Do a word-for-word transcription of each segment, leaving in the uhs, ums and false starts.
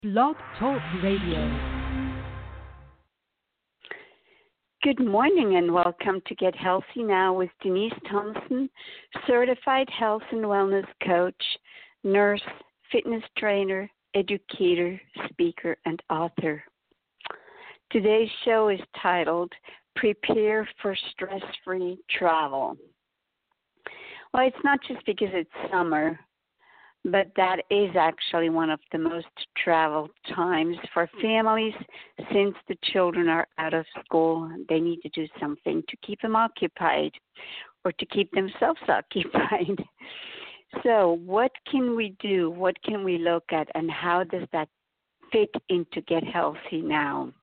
Blog Talk Radio. Good morning and welcome to Get Healthy Now with Denise Thompson, certified health and wellness coach, nurse, fitness trainer, educator, speaker, and author. Today's show is titled Prepare for Stress-Free Travel. Well, it's not just because it's summer, but that is actually one of the most traveled times for families since the children are out of school. They need to do something to keep them occupied or to keep themselves occupied. So what can we do? What can we look at? And how does that fit into Get Healthy Now?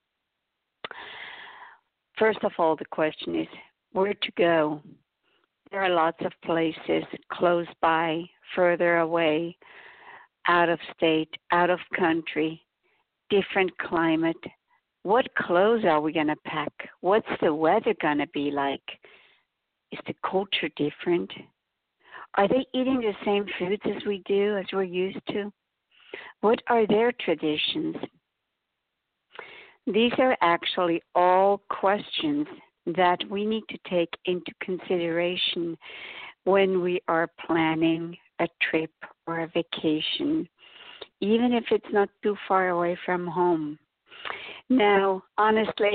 First of all, the question is where to go. There are lots of places close by, further away, out of state, out of country, different climate. What clothes are we going to pack? What's the weather going to be like? Is the culture different? Are they eating the same foods as we do, as we're used to? What are their traditions? These are actually all questions that we need to take into consideration when we are planning a trip or a vacation, even if it's not too far away from home. Now, honestly,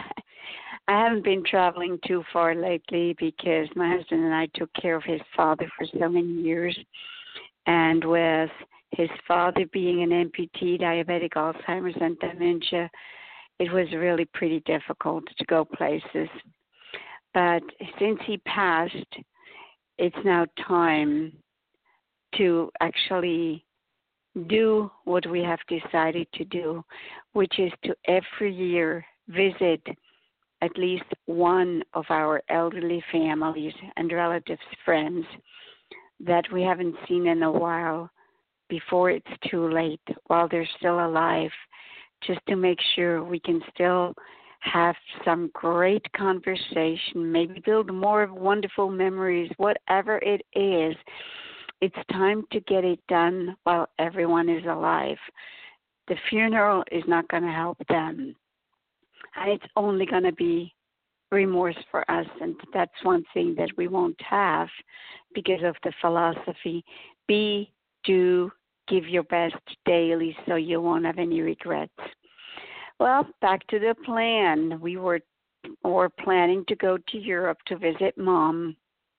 I haven't been traveling too far lately because my husband and I took care of his father for so many years, and with his father being an amputee, diabetic, Alzheimer's, and dementia, it was really pretty difficult to go places. But since he passed, it's now time to actually do what we have decided to do, which is to every year visit at least one of our elderly families and relatives, friends that we haven't seen in a while before it's too late, while they're still alive, just to make sure we can still have some great conversation, maybe build more wonderful memories, whatever it is. It's time to get it done while everyone is alive. The funeral is not going to help them, and it's only going to be remorse for us, and that's one thing that we won't have because of the philosophy, be, do, give your best daily so you won't have any regrets. Well, back to the plan. We were, were planning to go to Europe to visit Mom,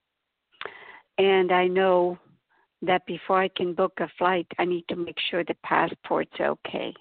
and I know that before I can book a flight, I need to make sure the passport's okay.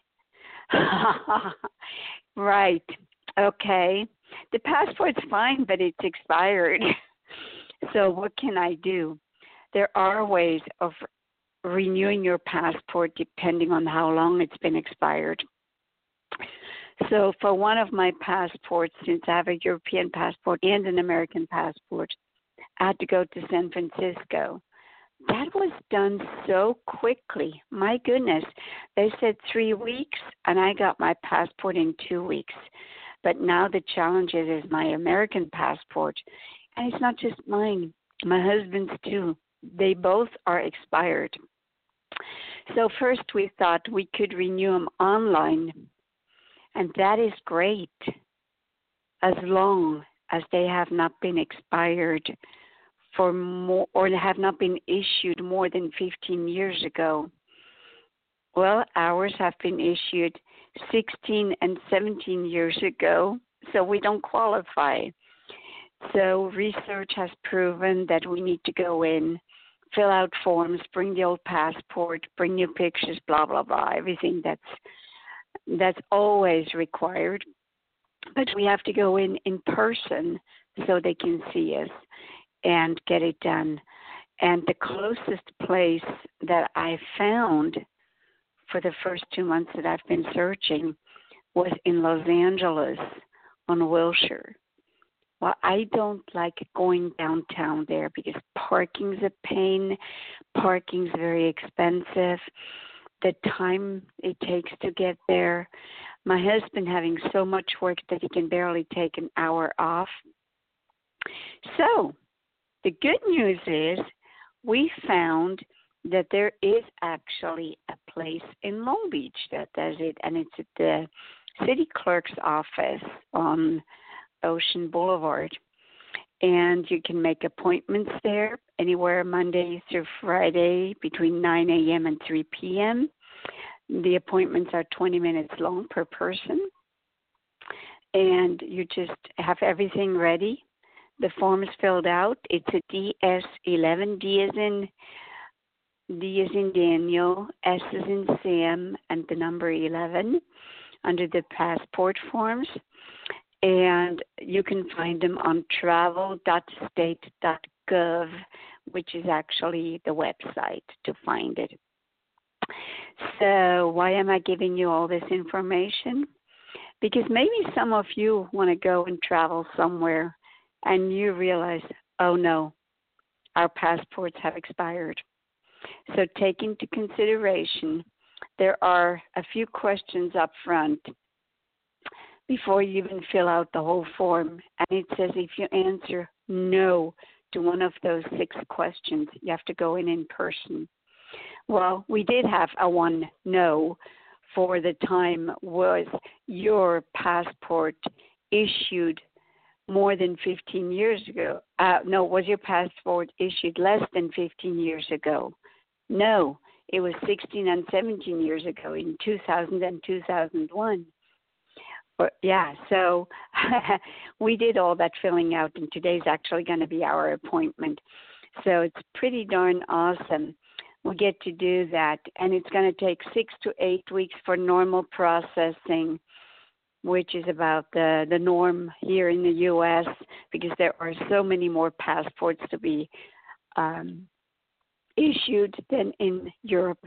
Right. Okay. The passport's fine, but it's expired. So what can I do? There are ways of renewing your passport depending on how long it's been expired. So for one of my passports, since I have a European passport and an American passport, I had to go to San Francisco. That was done so quickly. My goodness. They said three weeks, and I got my passport in two weeks. But now the challenge is, is my American passport. And it's not just mine. My husband's too. They both are expired. So first we thought we could renew them online. And that is great, as long as they have not been expired for more, or have not been issued more than fifteen years ago. Well, ours have been issued sixteen and seventeen years ago, so we don't qualify. So research has proven that we need to go in, fill out forms, bring the old passport, bring new pictures, blah, blah, blah, everything that's that's always required. But we have to go in in person so they can see us and get it done. And the closest place that I found for the first two months that I've been searching was in Los Angeles on Wilshire. Well, I don't like going downtown there because parking's a pain. Parking's very expensive. The time it takes to get there. My husband having so much work that he can barely take an hour off. So the good news is we found that there is actually a place in Long Beach that does it, and it's at the city clerk's office on Ocean Boulevard. And you can make appointments there anywhere Monday through Friday between nine a.m. and three p.m. The appointments are twenty minutes long per person. And you just have everything ready. The form is filled out. It's a D S eleven. D is in D is in Daniel, S is in Sam, and the number eleven under the passport forms. And you can find them on travel dot state dot gov, which is actually the website to find it. So why am I giving you all this information? Because maybe some of you want to go and travel somewhere and you realize, oh no, our passports have expired. So take into consideration, there are a few questions up front before you even fill out the whole form. And it says if you answer no to one of those six questions, you have to go in in person. Well, we did have a one no for the time was your passport issued more than fifteen years ago. Uh, no, was your passport issued less than fifteen years ago? No, it was sixteen and seventeen years ago in two thousand and two thousand one. But yeah, so we did all that filling out, and today's actually going to be our appointment. So it's pretty darn awesome. We get to do that, and it's going to take six to eight weeks for normal processing, which is about the, the norm here in the U S because there are so many more passports to be um, issued than in Europe.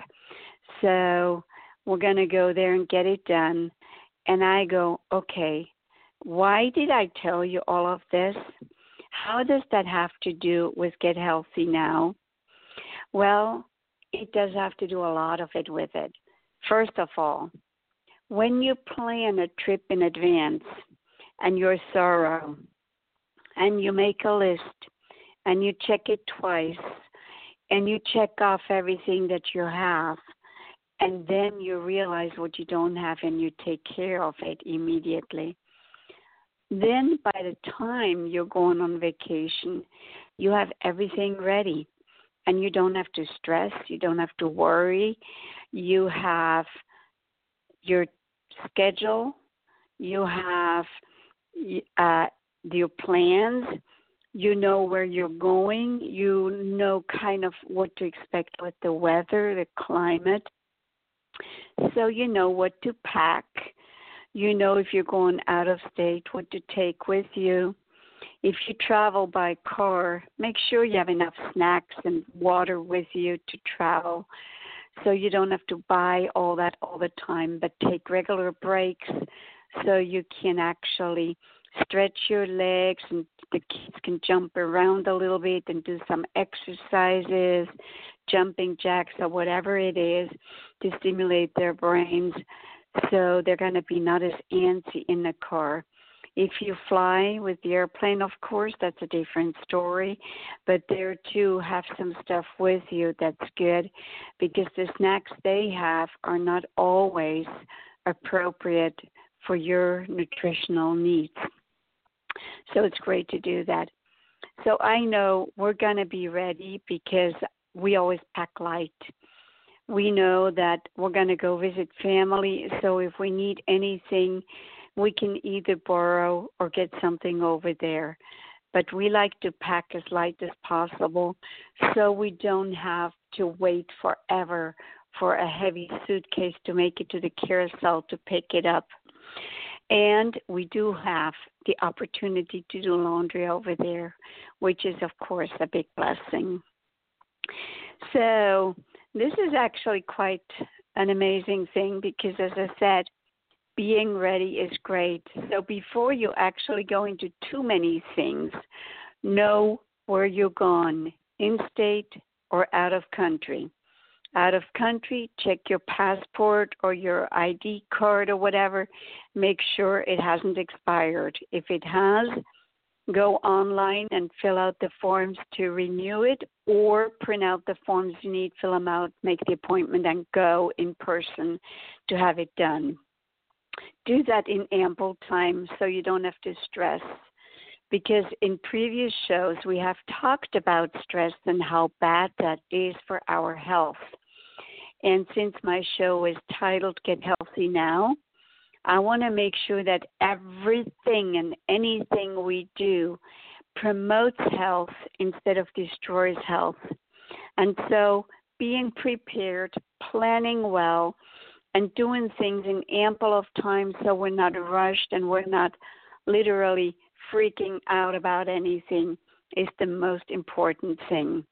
So we're going to go there and get it done. And I go, okay, why did I tell you all of this? How does that have to do with Get Healthy Now? Well, it does have to do a lot of it with it. First of all, when you plan a trip in advance and you're thorough and you make a list and you check it twice and you check off everything that you have, and then you realize what you don't have and you take care of it immediately. Then by the time you're going on vacation, you have everything ready. And you don't have to stress. You don't have to worry. You have your schedule. You have uh, your plans. You know where you're going. You know kind of what to expect with the weather, the climate. So you know what to pack. You know if you're going out of state, what to take with you. If you travel by car, make sure you have enough snacks and water with you to travel so you don't have to buy all that all the time, but take regular breaks so you can actually stretch your legs and the kids can jump around a little bit and do some exercises, jumping jacks or whatever it is to stimulate their brains so they're going to be not as antsy in the car. If you fly with the airplane, of course, that's a different story. But there, too, have some stuff with you that's good because the snacks they have are not always appropriate for your nutritional needs. So it's great to do that. So I know we're going to be ready because we always pack light. We know that we're going to go visit family, so if we need anything, we can either borrow or get something over there. But we like to pack as light as possible so we don't have to wait forever for a heavy suitcase to make it to the carousel to pick it up. And we do have the opportunity to do laundry over there, which is, of course, a big blessing. So this is actually quite an amazing thing because, as I said, being ready is great. So before you actually go into too many things, know where you're going, in-state or out of country. Out of country, check your passport or your I D card or whatever. Make sure it hasn't expired. If it has, go online and fill out the forms to renew it, or print out the forms you need, fill them out, make the appointment, and go in person to have it done. Do that in ample time so you don't have to stress, because in previous shows we have talked about stress and how bad that is for our health. And since my show is titled Get Healthy Now, I want to make sure that everything and anything we do promotes health instead of destroys health. And so being prepared, planning well, and doing things in ample of time so we're not rushed and we're not literally freaking out about anything is the most important thing.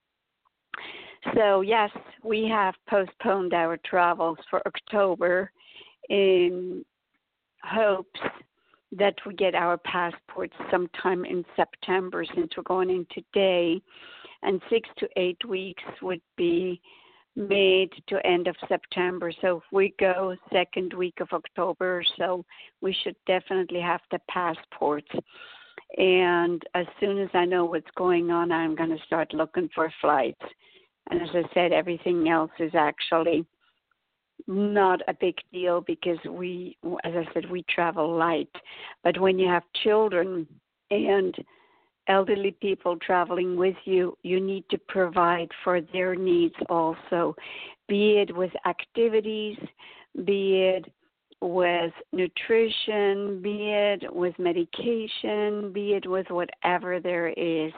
So yes, we have postponed our travels for October in hopes that we get our passports sometime in September, since we're going in today, and six to eight weeks would be mid to end of September. So if we go second week of October, so we should definitely have the passports. And as soon as I know what's going on, I'm going to start looking for flights. And as I said, everything else is actually not a big deal because we, as I said, we travel light. But when you have children and elderly people traveling with you, you need to provide for their needs also, be it with activities, be it with nutrition, be it with medication, be it with whatever there is.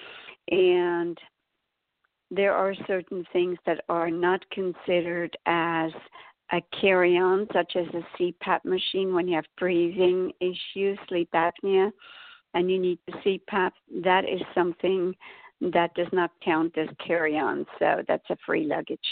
And there are certain things that are not considered as a carry-on, such as a C PAP machine when you have breathing issues, sleep apnea, and you need the C PAP. That is something that does not count as carry-on, so that's a free luggage.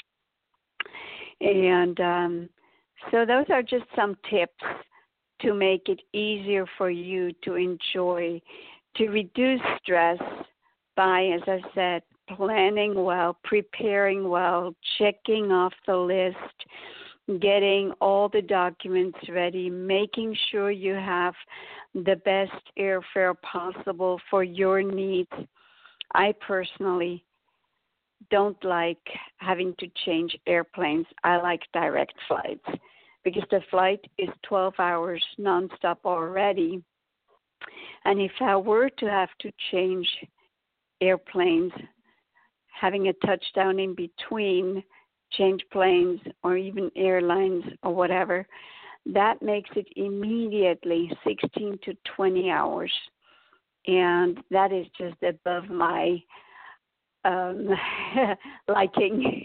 And um, so those are just some tips to make it easier for you to enjoy, to reduce stress by, as I said, planning well, preparing well, checking off the list, getting all the documents ready, making sure you have the best airfare possible for your needs. I personally don't like having to change airplanes. I like direct flights because the flight is twelve hours nonstop already. And if I were to have to change airplanes, having a touchdown in between, change planes or even airlines or whatever, that makes it immediately sixteen to twenty hours. And that is just above my um, liking.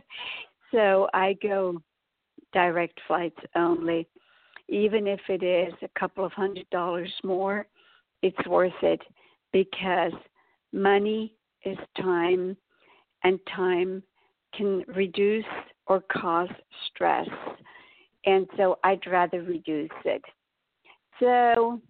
So I go direct flights only. Even if it is a couple of hundred dollars more, it's worth it because money is time, and time can reduce or cause stress. And so I'd rather reduce it. So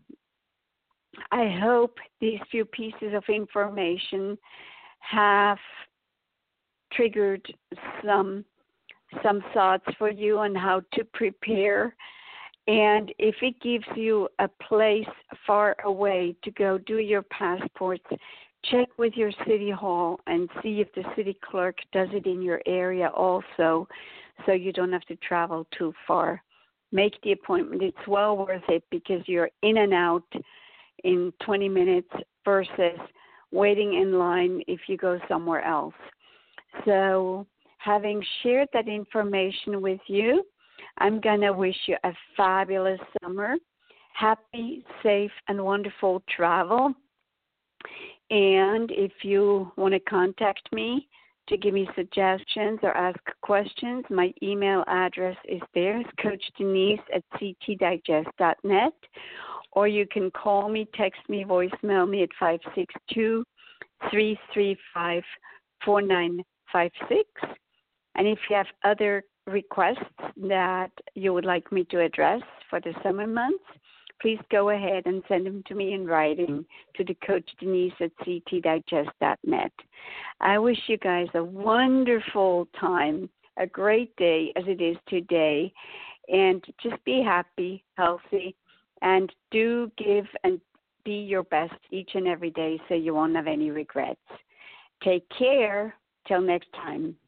I hope these few pieces of information have triggered some some thoughts for you on how to prepare. And if it gives you a place far away to go do your passports, check with your city hall and see if the city clerk does it in your area also, so you don't have to travel too far. Make the appointment. It's well worth it because you're in and out in twenty minutes versus waiting in line if you go somewhere else. So having shared that information with you, I'm going to wish you a fabulous summer, happy, safe, and wonderful travel. And if you want to contact me to give me suggestions or ask questions, my email address is there. It's Coach Denise at c t digest dot net. Or you can call me, text me, voicemail me at five six two, three three five, four nine five six. And if you have other requests that you would like me to address for the summer months, please go ahead and send them to me in writing to the Coach Denise at c t digest dot net. I wish you guys a wonderful time, a great day as it is today, and just be happy, healthy, and do give and be your best each and every day so you won't have any regrets. Take care. Till next time.